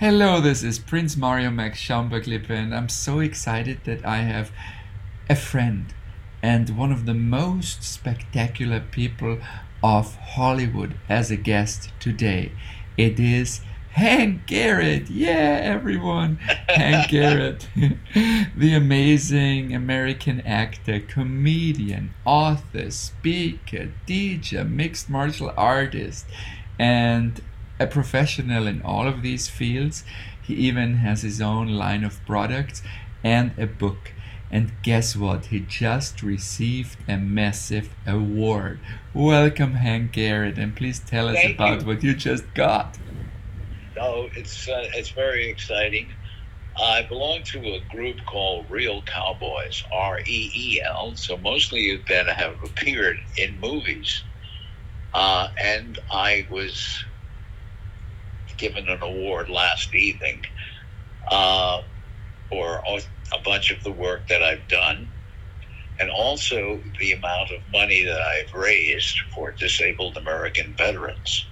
Hello, this is Prince Mario Max Schaumburg-Lippe, and I'm so excited that I have a friend and one of the most spectacular people of Hollywood as a guest today. It is Hank Garrett. Yeah, everyone. Hank Garrett, the amazing American actor, comedian, author, speaker, DJ, mixed martial artist, and a professional in all of these fields. He even has his own line of products and a book. And guess what? He just received a massive award. Welcome, Hank Garrett, and please tell us Thank about you. what you just got. No, it's very exciting. I belong to a group called Real Cowboys, REEL. So mostly that have appeared in movies, and I was given an award last evening uh, for a bunch of the work that I've done, and also the amount of money that I've raised for disabled American veterans.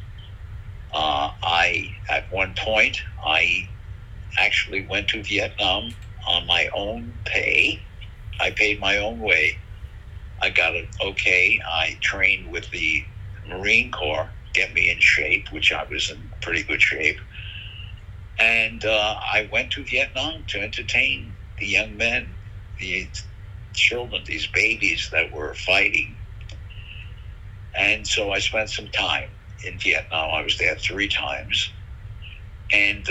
I at one point I actually went to Vietnam on my own pay. I paid my own way. I got it okay. I trained with the Marine Corps, get me in shape, which I was in pretty good shape. And I went to Vietnam to entertain the young men, the children, these babies that were fighting. And so I spent some time in Vietnam. I was there 3 times. And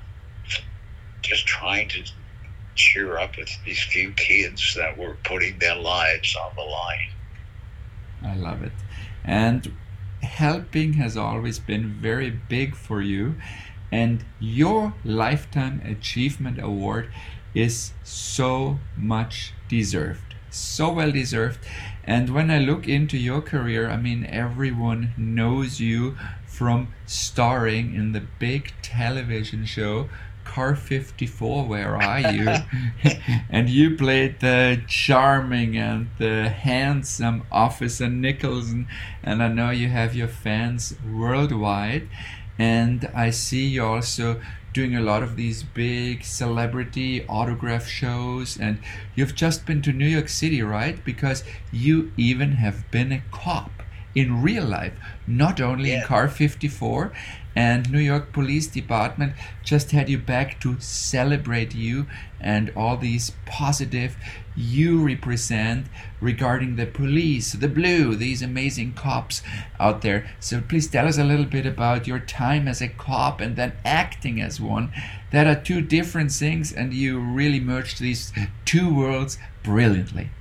just trying to cheer up with these few kids that were putting their lives on the line. I love it. And helping has always been very big for you. And your Lifetime Achievement Award is so much deserved. So well deserved. And when I look into your career, I mean, everyone knows you from starring in the big television show Car 54, Where Are You? And you played the charming and the handsome Officer Nicholson. And I know you have your fans worldwide. And I see you also doing a lot of these big celebrity autograph shows. And you've just been to New York City, right? Because you even have been a cop in real life, not only in Yeah. Car 54. And New York Police Department just had you back to celebrate you and all these positive you represent regarding the police, the blue, these amazing cops out there. So please tell us a little bit about your time as a cop and then acting as one. That are two different things, and you really merged these two worlds brilliantly.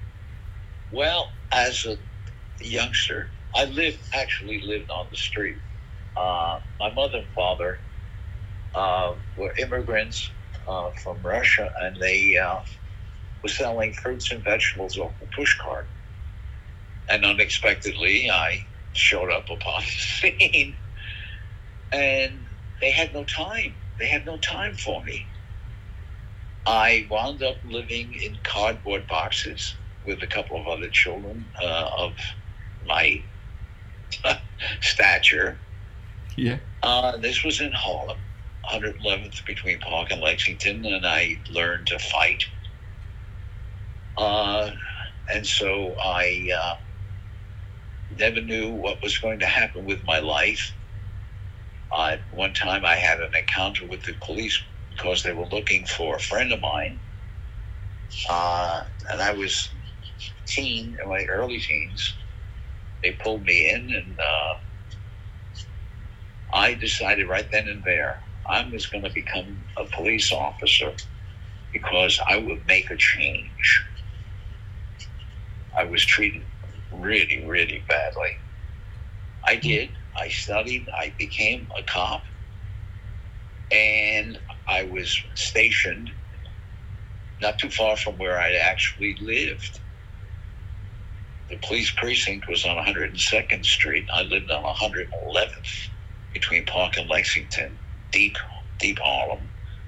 Well, as a youngster, actually lived on the street. My mother and father were immigrants from Russia, and they were selling fruits and vegetables off the push cart. And unexpectedly, I showed up upon the scene, and they had no time. They had no time for me. I wound up living in cardboard boxes with a couple of other children of my stature. Yeah. This was in Harlem, 111th between Park and Lexington, and I learned to fight. Uh, and so I never knew what was going to happen with my life. One time I had an encounter with the police because they were looking for a friend of mine. And I was in my early teens. They pulled me in, and I decided right then and there I was going to become a police officer because I would make a change. I was treated really, really badly. I did. I studied. I became a cop, and I was stationed not too far from where I actually lived. The police precinct was on 102nd Street. I lived on 111th between Park and Lexington, deep Harlem.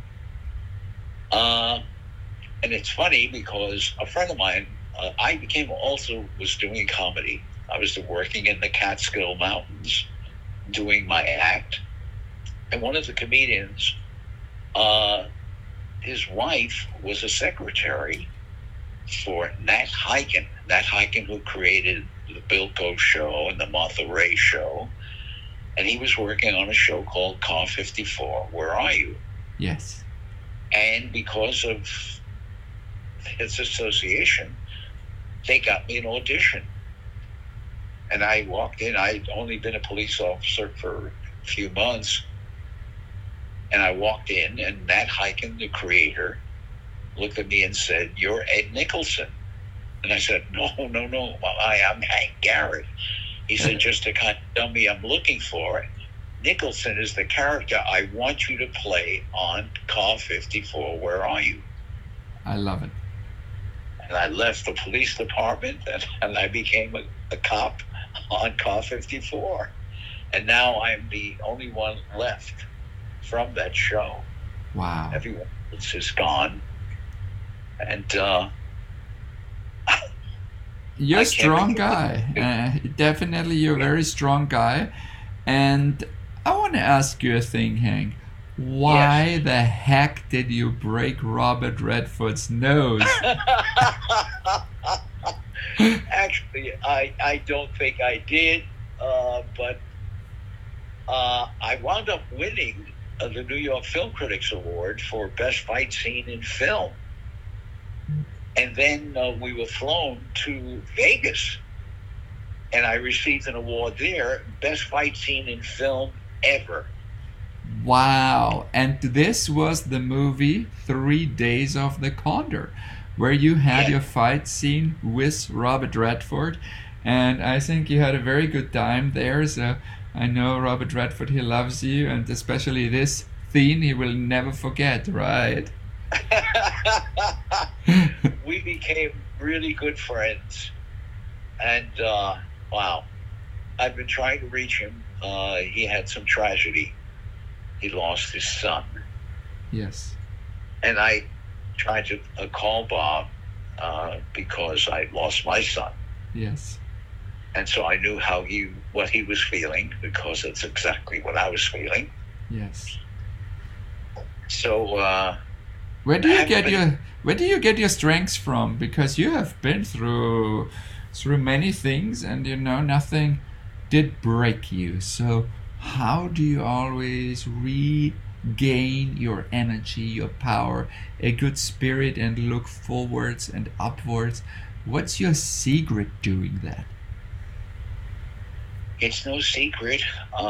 And it's funny because a friend of mine, I became also was doing comedy. I was working in the Catskill Mountains doing my act. And one of the comedians Uh, his wife was a secretary for Nat Hiken. Nat Hiken, who created the Bilko Show and the Martha Ray Show. And he was working on a show called Car 54, Where Are You? Yes. And because of his association, they got me an audition. And I walked in. I'd only been a police officer for a few months. And I walked in, and Nat Hiken, the creator, looked at me and said, "You're Ed Nicholson." And I said, "No, I'm Hank Garrett." He said, "Just to kind of tell me I'm looking for, Nicholson is the character I want you to play on Car 54, Where Are You?" I love it. And I left the police department, and I became a cop on Car 54. And now I'm the only one left from that show. Wow. Everyone else is gone. And you're a strong guy. Definitely, you're a very strong guy. And I want to ask you a thing, Hank. Why the heck did you break Robert Redford's nose? Actually, I don't think I did, but I wound up winning the New York Film Critics Award for Best Fight Scene in Film. And then we were flown to Vegas, and I received an award there, Best Fight Scene in Film Ever. Wow. And this was the movie 3 Days of the Condor, where you had your fight scene with Robert Redford. And I think you had a very good time there. So I know Robert Redford, he loves you, and especially this scene he will never forget, right? We became really good friends. And wow, I've been trying to reach him. He had some tragedy. He lost his son. Yes. And I tried to call Bob because I lost my son. Yes. And so I knew what he was feeling, because it's exactly what I was feeling. Yes. So where do you get your strengths from? Because you have been through many things, and nothing did break you. So how do you always regain your energy, your power, a good spirit, and look forwards and upwards? What's your secret doing that? It's no secret.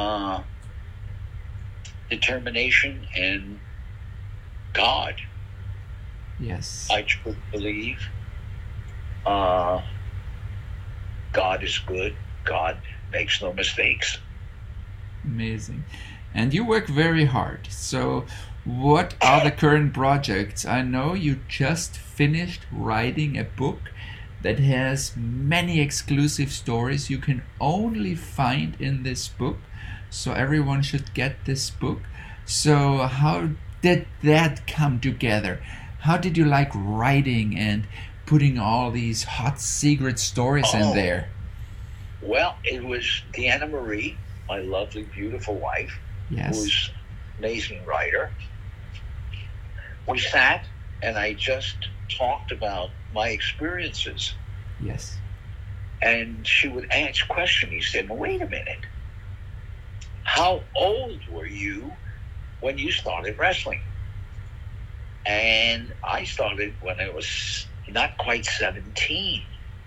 Determination and God. Yes. I truly believe God is good. God makes no mistakes. Amazing. And you work very hard. So what are the current projects? I know you just finished writing a book that has many exclusive stories you can only find in this book. So everyone should get this book. So how did that come together? How did you like writing and putting all these hot secret stories in there? Well, it was Deanna Marie, my lovely, beautiful wife, yes, who's an amazing writer. We sat and I just talked about my experiences. Yes. And she would ask questions. He said, "Well, wait a minute. How old were you when you started wrestling?" And I started when I was not quite 17.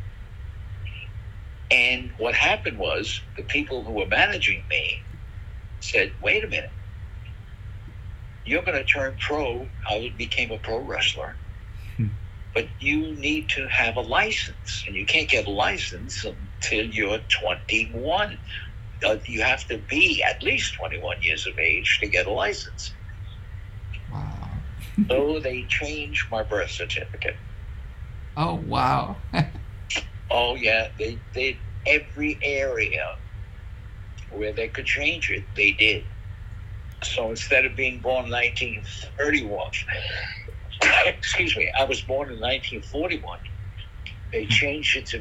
And what happened was the people who were managing me said, "Wait a minute. You're going to turn pro." I became a pro wrestler. But you need to have a license. And you can't get a license until you're 21. You have to be at least 21 years of age to get a license. Wow. So they changed my birth certificate. Oh, wow. Oh, yeah. They did every area where they could change it, they did. So instead of being born in 1931, excuse me, I was born in 1941. They changed it to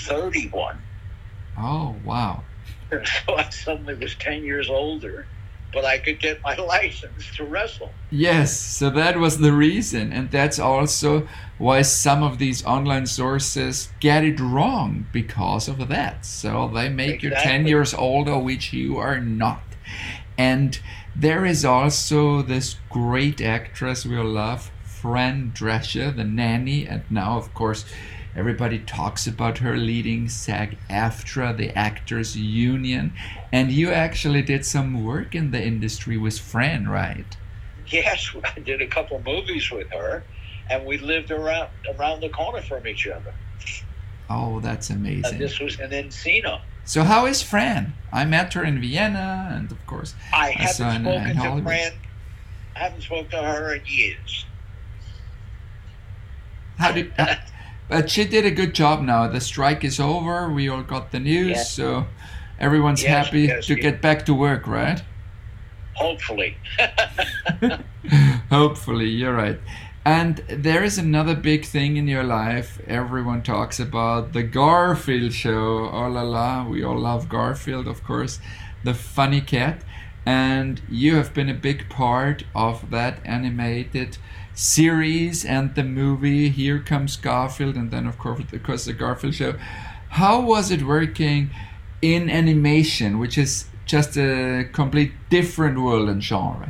1931. Oh, wow. So I suddenly was 10 years older but I could get my license to wrestle. Yes, so that was the reason, and that's also why some of these online sources get it wrong because of that. So they make you 10 years older, which you are not. And there is also this great actress we all love, Fran Drescher, the nanny, and now, of course, everybody talks about her leading SAG-AFTRA, the Actors Union, and you actually did some work in the industry with Fran, right? Yes, I did a couple movies with her, and we lived around the corner from each other. Oh, that's amazing. This was in Encino. So how is Fran? I met her in Vienna, and of course, I haven't spoken to Fran. I haven't spoken to her in years. How did? But she did a good job now. The strike is over. We all got the news, so everyone's happy to get back to work, right? Hopefully. Hopefully, you're right. And there is another big thing in your life everyone talks about, the Garfield show. Oh la la, we all love Garfield, of course, the funny cat. And you have been a big part of that animated series and the movie Here Comes Garfield, and then of course the Garfield show. How was it working in animation, which is just a complete different world and genre?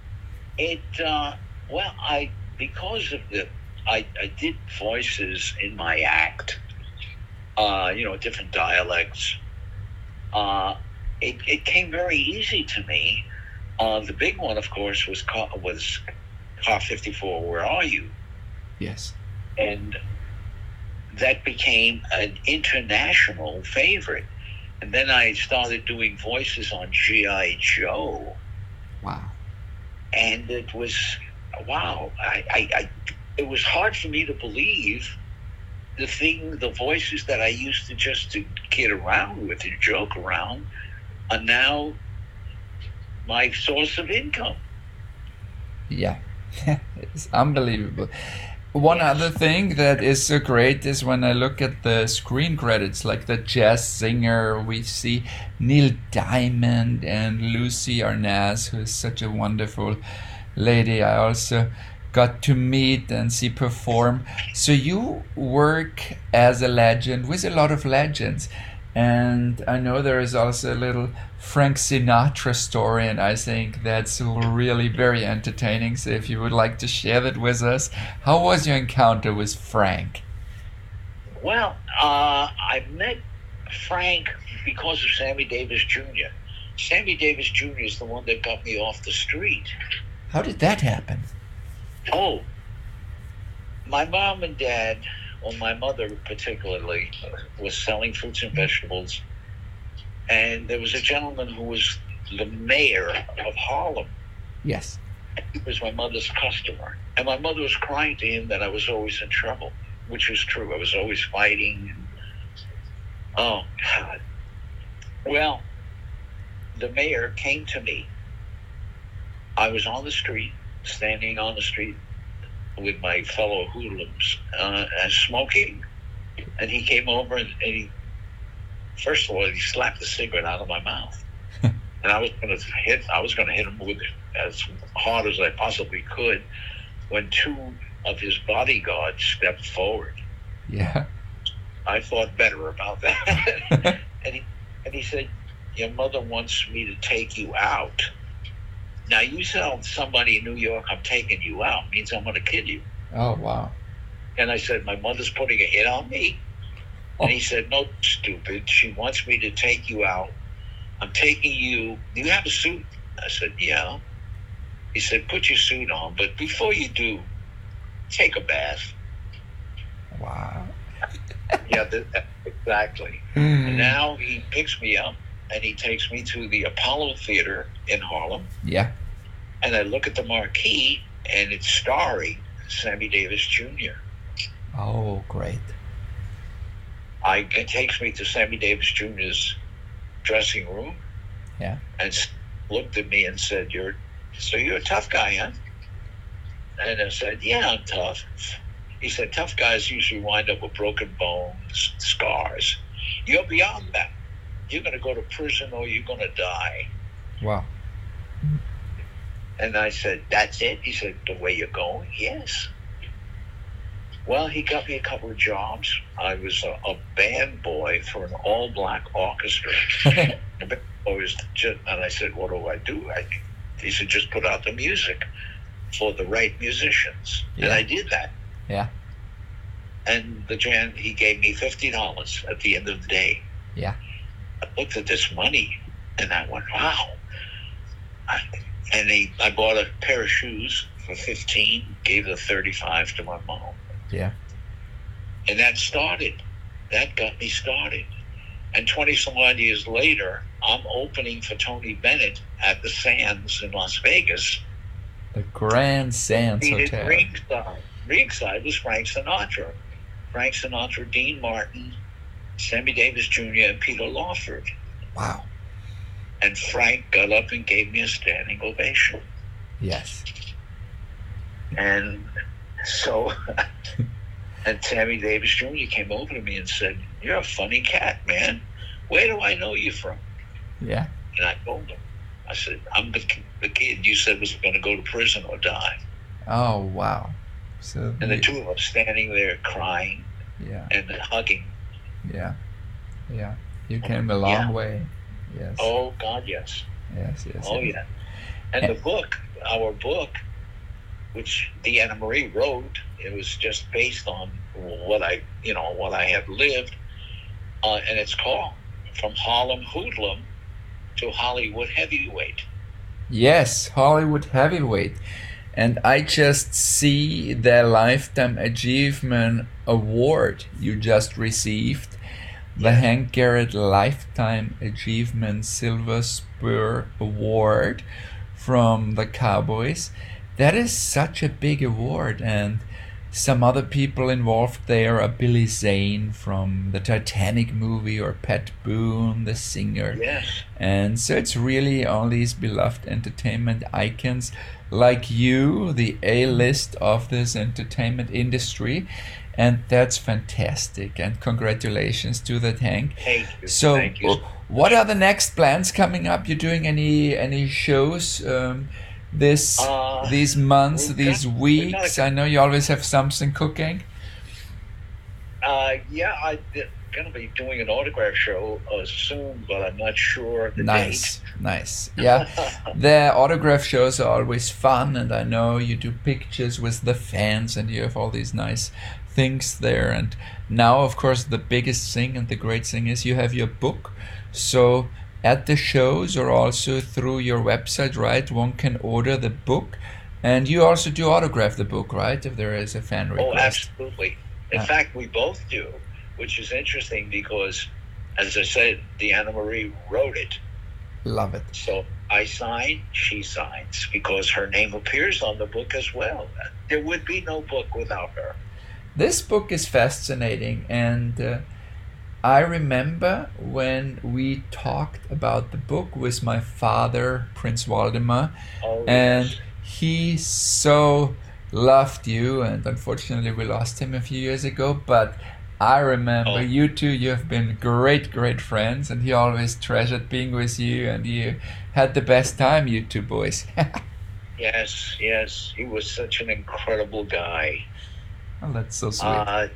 Because of I did voices in my act, different dialects. It came very easy to me. The big one, of course, was Car 54, Where Are You? Yes. And that became an international favorite. And then I started doing voices on G.I. Joe. Wow. And it was, wow. It was hard for me to believe the voices that I used to just to kid around with and joke around are now my source of income. Yeah. It's unbelievable. One other thing that is so great is when I look at the screen credits, like the jazz singer, we see Neil Diamond and Lucy Arnaz, who is such a wonderful lady I also got to meet and see perform. So you work as a legend with a lot of legends. And I know there is also a little Frank Sinatra story, and I think that's really very entertaining. So if you would like to share that with us, how was your encounter with Frank? Well, I met Frank because of Sammy Davis Jr. Sammy Davis Jr. is the one that got me off the street. How did that happen? Oh, my mom and dad, well, my mother particularly, was selling fruits and vegetables. And there was a gentleman who was the mayor of Harlem. Yes. He was my mother's customer. And my mother was crying to him that I was always in trouble, which was true. I was always fighting. Oh, God. Well, the mayor came to me. I was on the street, standing on the street with my fellow hoodlums, smoking. And he came over and he, first of all, he slapped the cigarette out of my mouth. And I was going to hit him with it as hard as I possibly could when two of his bodyguards stepped forward. Yeah. I thought better about that. and he said, "Your mother wants me to take you out. Now, you tell somebody in New York I'm taking you out means I'm going to kill you." Oh, wow. And I said, "My mother's putting a hit on me?" And he said, "No, stupid. She wants me to take you out. I'm taking you. Do you have a suit?" I said, "Yeah." He said, "Put your suit on, but before you do, take a bath." Wow. Yeah, exactly. And now he picks me up and he takes me to the Apollo Theater in Harlem. Yeah. And I look at the marquee and it's starring Sammy Davis Jr. Oh, great. It takes me to Sammy Davis Jr.'s dressing room. Yeah. And looked at me and said, you're a tough guy, huh?" And I said, "Yeah, I'm tough." He said, "Tough guys usually wind up with broken bones, scars. You're beyond that. You're going to go to prison or you're going to die." Wow. And I said, "That's it?" He said, "The way you're going?" "Yes." Well, he got me a couple of jobs. I was a band boy for an all-black orchestra. And I said, "What do I do?" He said, "Just put out the music for the right musicians." Yeah. And I did that. Yeah. And he gave me $50 at the end of the day. Yeah. I looked at this money and I went, wow. I bought a pair of shoes for 15, gave the 35 to my mom. Yeah. And that got me started. And 20 some odd years later, I'm opening for Tony Bennett at the Sands in Las Vegas. The Grand Sands Hotel. Ringside was Frank Sinatra. Frank Sinatra, Dean Martin, Sammy Davis Jr., and Peter Lawford. Wow. And Frank got up and gave me a standing ovation. Yes. And so, and Sammy Davis Jr. came over to me and said, "You're a funny cat, man. Where do I know you from?" Yeah. And I told him, I said, "I'm the kid you said was going to go to prison or die." Oh, wow. So and the two of us standing there crying, yeah, and hugging. Yeah. Yeah. You came a long way. Yes. Oh, God, yes. Yes. Oh, yeah. And the book, our book, which Deanna Marie wrote, it was just based on what I have lived, and it's called From Harlem Hoodlum to Hollywood Heavyweight. Yes, Hollywood Heavyweight. And I just see the Lifetime Achievement Award you just received, the Hank Garrett Lifetime Achievement Silver Spur Award from the Cowboys. That is such a big award, and some other people involved there are Billy Zane from the Titanic movie, or Pat Boone, the singer. Yes. And so it's really all these beloved entertainment icons like you, the A-list of this entertainment industry. And that's fantastic. And congratulations to that, Hank. Thank you. So, Thank you. What are the next plans coming up? You're doing any shows these months, these weeks? I know you always have something cooking. I'm going to be doing an autograph show soon, but I'm not sure the date. Nice. Yeah, the autograph shows are always fun, and I know you do pictures with the fans, and you have all these nice things there. And now, of course, the biggest thing and the great thing is you have your book. So at the shows or also through your website, right, one can order the book, and you also do autograph the book, right, if there is a fan request. Oh, absolutely. In fact, we both do, which is interesting because, as I said, Deanna Marie wrote it. Love it. So I sign, she signs, because her name appears on the book as well. There would be no book without her. This book is fascinating, and I remember when we talked about the book with my father, Prince Waldemar, and he so loved you, and unfortunately we lost him a few years ago, but I remember you two, you have been great friends, and he always treasured being with you, and you had the best time, you two boys. Yes, he was such an incredible guy. Oh, that's so sweet.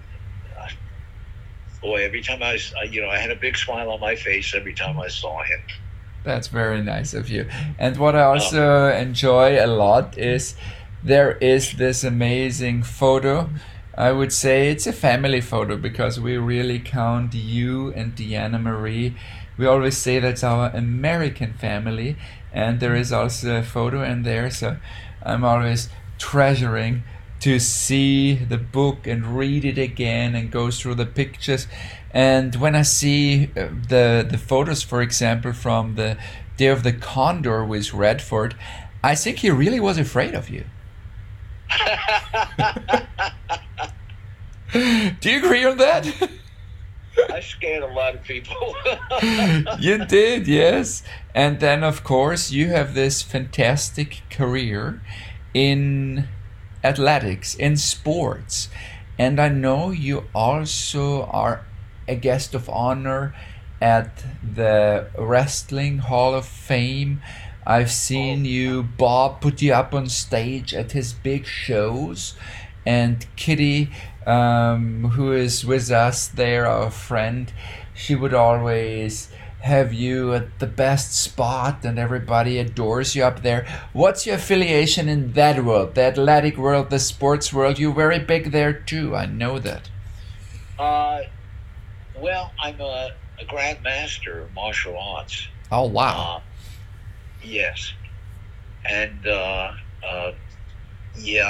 Boy, every time I had a big smile on my face every time I saw him. That's very nice of you. And what I also enjoy a lot is there is this amazing photo. I would say it's a family photo because we really count you and Deanna Marie. We always say that's our American family, and there is also a photo in there, so I'm always treasuring to see the book and read it again and go through the pictures. And when I see the photos, for example, from the Day of the Condor with Redford, I think he really was afraid of you. Do you agree on that? I scared a lot of people. You did, yes. And then, of course, you have this fantastic career in athletics, in sports. And I know you also are a guest of honor at the Wrestling Hall of Fame. I've seen you, Bob, put you up on stage at his big shows, and Kitty, who is with us there, our friend, she would always have you at the best spot and everybody adores you up there. What's your affiliation in that world, the athletic world, the sports world? You're very big there too, I know that. Well, I'm a grandmaster of martial arts. Oh, wow. Yes. And yeah,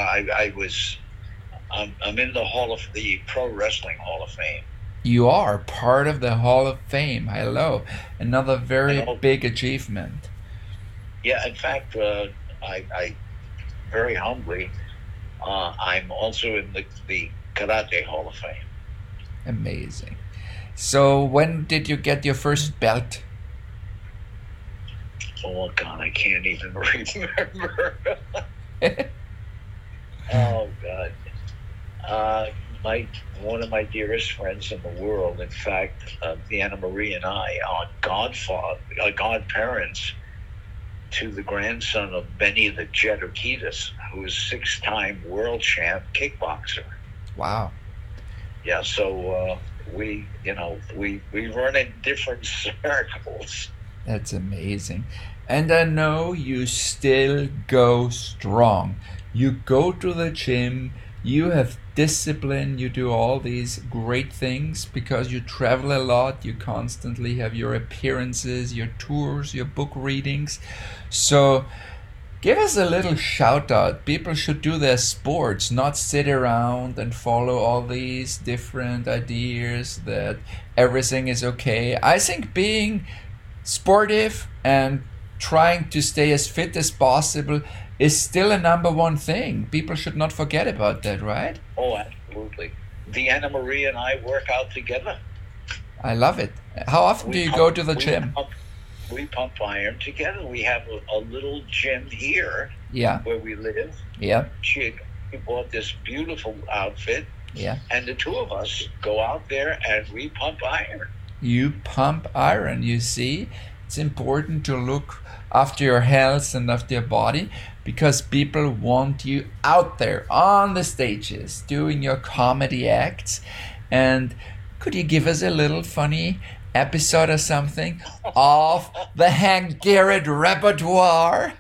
I'm in the Pro Wrestling Hall of Fame. You are part of the Hall of Fame. Hello. Another very big achievement. Yeah, in fact, I very humbly, I'm also in the Karate Hall of Fame. Amazing. So when did you get your first belt? Oh, God, I can't even remember. Oh, God. One of my dearest friends in the world, in fact, Deanna Marie and I, are godparents to the grandson of Benny the Jet Urquidez, who is 6-time world champ kickboxer. Wow. Yeah, so we run in different circles. That's amazing. And I know you still go strong. You go to the gym, you have discipline, you do all these great things because you travel a lot, you constantly have your appearances, your tours, your book readings. So give us a little shout out. People should do their sports, not sit around and follow all these different ideas that everything is okay. I think being sportive and trying to stay as fit as possible is still a number one thing. People should not forget about that, right? Oh, absolutely. Deanna Marie and I work out together. I love it. How often do you go to the gym? We pump iron together. We have a little gym here where we live. Yeah. She bought this beautiful outfit. Yeah. And the two of us go out there and we pump iron. You pump iron, you see? It's important to look after your health and after your body because people want you out there on the stages doing your comedy acts. And could you give us a little funny episode or something of the Hank Garrett repertoire?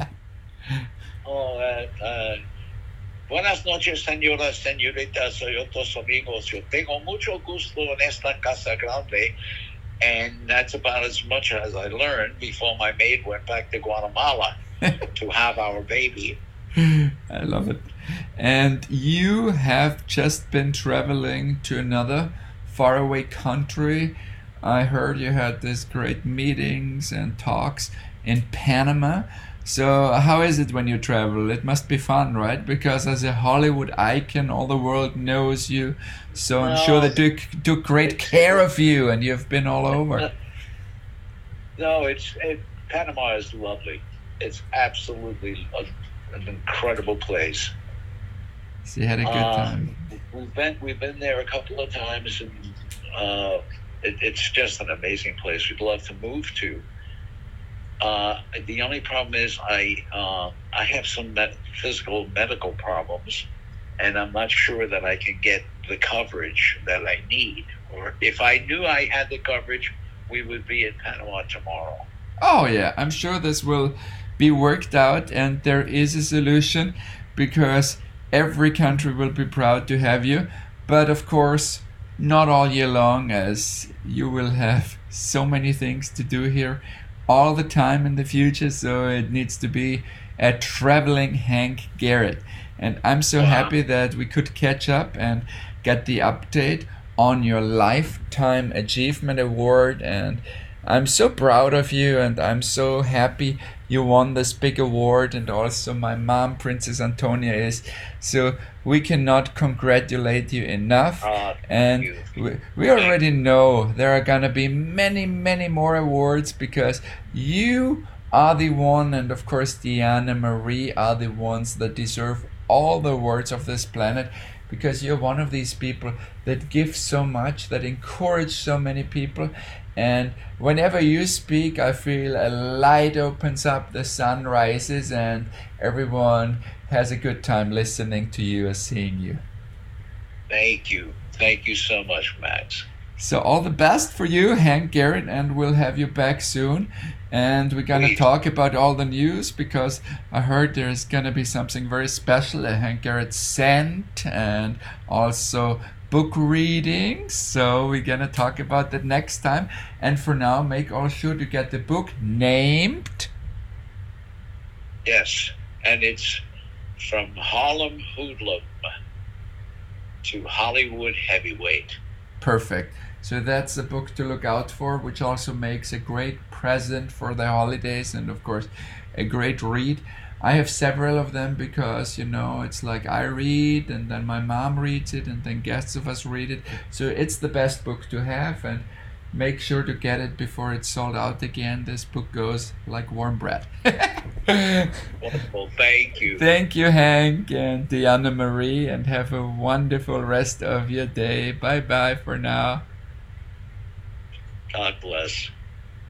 Buenas noches, señoras, señoritas, y otros amigos. Yo tengo mucho gusto en esta casa grande. And that's about as much as I learned before my maid went back to Guatemala to have our baby. I love it. And you have just been traveling to another faraway country. I heard you had these great meetings and talks in Panama. So how is it when you travel? It must be fun, right? Because as a Hollywood icon, all the world knows you. So I'm sure they took great care of you, and you've been all over. No, Panama is lovely. It's absolutely an incredible place. So you had a good time. We've been there a couple of times, and it's just an amazing place. We'd love to move to. The only problem is I have some physical medical problems, and I'm not sure that I can get the coverage that I need. Or if I knew I had the coverage, we would be in Panama tomorrow. Oh yeah, I'm sure this will be worked out, and there is a solution because every country will be proud to have you. But of course, not all year long, as you will have so many things to do here all the time in the future, so it needs to be a traveling Hank Garrett. And I'm so happy that we could catch up and get the update on your Lifetime Achievement Award. And I'm so proud of you, and I'm so happy you won this big award, and also my mom, Princess Antonia, is. So we cannot congratulate you enough. And we already know there are gonna be many, many more awards because you are the one, and of course Deanna Marie are the ones that deserve all the awards of this planet, because you're one of these people that give so much, that encourage so many people, And whenever you speak, I feel a light opens up, the sun rises, and everyone has a good time listening to you and seeing you. Thank you. Thank you so much, Max. So all the best for you, Hank Garrett, and we'll have you back soon. And we're going to talk about all the news, because I heard there's going to be something very special at Hank Garrett sent, and also book readings. So we're going to talk about that next time. And for now, make all sure to get the book named. Yes, and it's From Harlem Hoodlum to Hollywood Heavyweight. Perfect. So that's a book to look out for, which also makes a great present for the holidays, and of course a great read. I have several of them because, you know, it's like I read and then my mom reads it and then guests of us read it. So it's the best book to have, and make sure to get it before it's sold out again. This book goes like warm bread. Wonderful. Thank you. Thank you, Hank and Diana Marie, and have a wonderful rest of your day. Bye-bye for now. God bless.